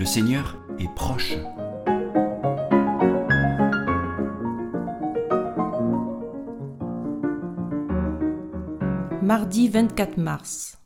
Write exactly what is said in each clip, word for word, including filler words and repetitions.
Le Seigneur est proche. Mardi vingt-quatre mars.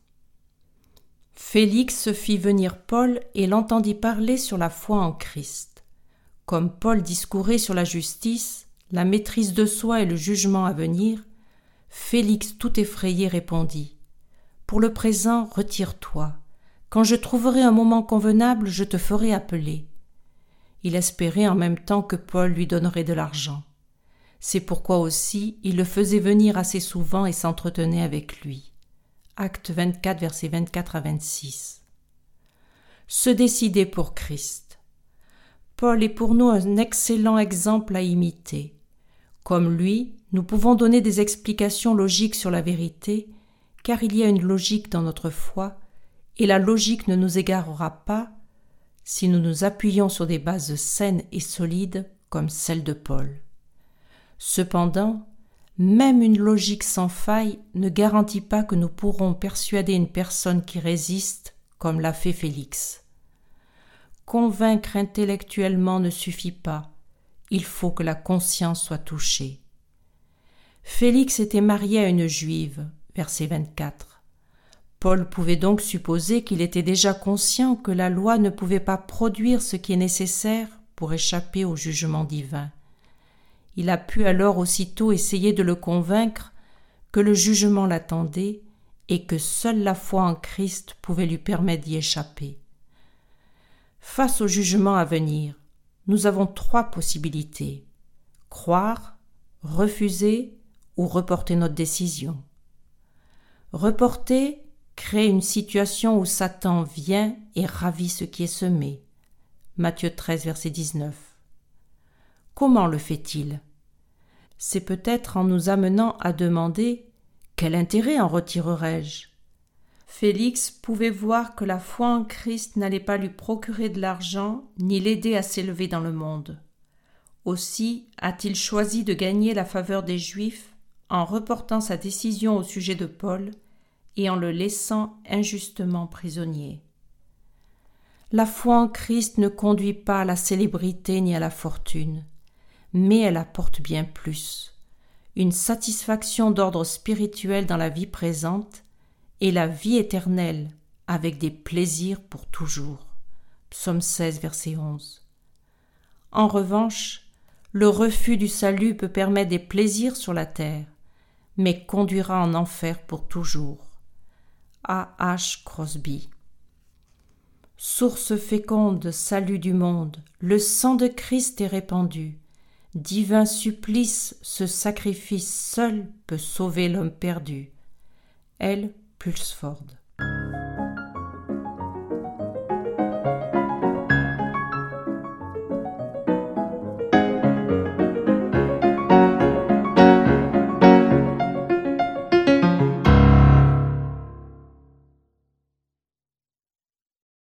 Félix fit venir Paul et l'entendit parler sur la foi en Christ. Comme Paul discourait sur la justice, la maîtrise de soi et le jugement à venir, Félix tout effrayé répondit : « Pour le présent, retire-toi. Quand je trouverai un moment convenable, je te ferai appeler. » Il espérait en même temps que Paul lui donnerait de l'argent. C'est pourquoi aussi il le faisait venir assez souvent et s'entretenait avec lui. Actes vingt-quatre, versets vingt-quatre à vingt-six. Se décider pour Christ. Paul est pour nous un excellent exemple à imiter. Comme lui, nous pouvons donner des explications logiques sur la vérité, car il y a une logique dans notre foi, et la logique ne nous égarera pas si nous nous appuyons sur des bases saines et solides comme celle de Paul. Cependant, même une logique sans faille ne garantit pas que nous pourrons persuader une personne qui résiste, comme l'a fait Félix. Convaincre intellectuellement ne suffit pas, il faut que la conscience soit touchée. Félix était marié à une juive, verset vingt-quatre. Paul pouvait donc supposer qu'il était déjà conscient que la loi ne pouvait pas produire ce qui est nécessaire pour échapper au jugement divin. Il a pu alors aussitôt essayer de le convaincre que le jugement l'attendait et que seule la foi en Christ pouvait lui permettre d'y échapper. Face au jugement à venir, nous avons trois possibilités : croire, refuser ou reporter notre décision. Reporter crée une situation où Satan vient et ravit ce qui est semé. Matthieu treize, verset dix-neuf. Comment le fait-il ? C'est peut-être en nous amenant à demander « Quel intérêt en retirerai-je » Félix pouvait voir que la foi en Christ n'allait pas lui procurer de l'argent ni l'aider à s'élever dans le monde. Aussi a-t-il choisi de gagner la faveur des Juifs en reportant sa décision au sujet de Paul et en le laissant injustement prisonnier. La foi en Christ ne conduit pas à la célébrité ni à la fortune, mais elle apporte bien plus, une satisfaction d'ordre spirituel dans la vie présente et la vie éternelle avec des plaisirs pour toujours. Psaume seize, verset onze. En revanche, le refus du salut peut permettre des plaisirs sur la terre, mais conduira en enfer pour toujours. A H Crosby. Source féconde, salut du monde, le sang de Christ est répandu. Divin supplice, ce sacrifice seul peut sauver l'homme perdu. L. Pulsford.